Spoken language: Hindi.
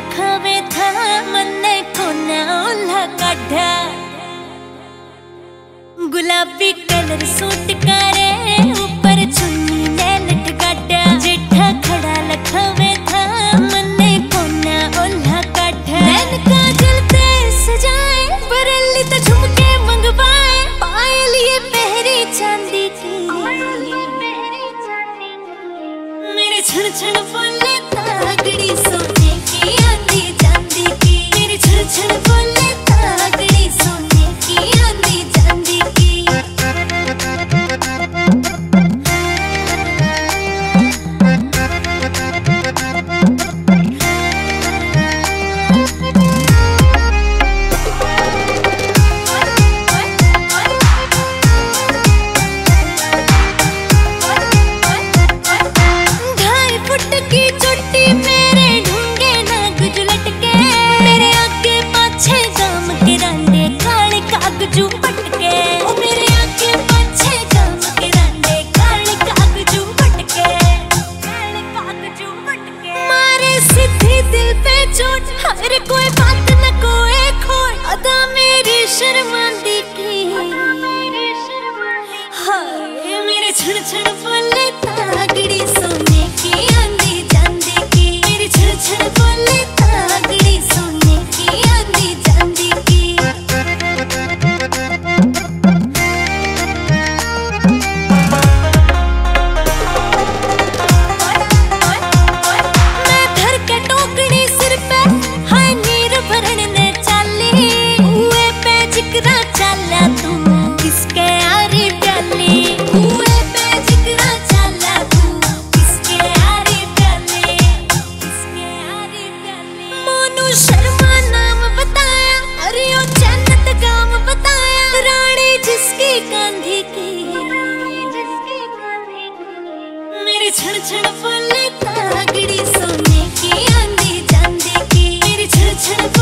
लखावे था मन्ने कोना ओल्हा काढ़ा गुलाबी कलर सूट करे ऊपर चुन्नी ने लटकाटा जेठा खड़ा लखावे था मन्ने कोना ओल्हा काढ़ा नैन काजल ते सजाए बरली तो झुमके मंगवाए पायल ये पहरी चांदी की मेरे छण छण बोले तागड़ी सोने की आंधी चांदी की मेरे छण छण बोले तागड़ी सोने की आंधी चांदी की हर कोई बात न कोई खोए अदा मेरी शर्मांदी की हाय मेरे छण छण बोले तागड़ी सोने की आंधी चांदी की मेरे छण छण बोले तागड़ी सोने की आंधी चांदी की मैं धर के टोकड़ी सिर पे चला तू किसके आरी डाली हुए पे जिगरा चला तू किसके आरी डाली मोनू शर्मा नाम बताया अरे ओ जन्नत गाम बताया रानी जिसकी गांधी की मेरे छण छण बोले तागड़ी सोने की आंधी चांदी की मेरे छण छण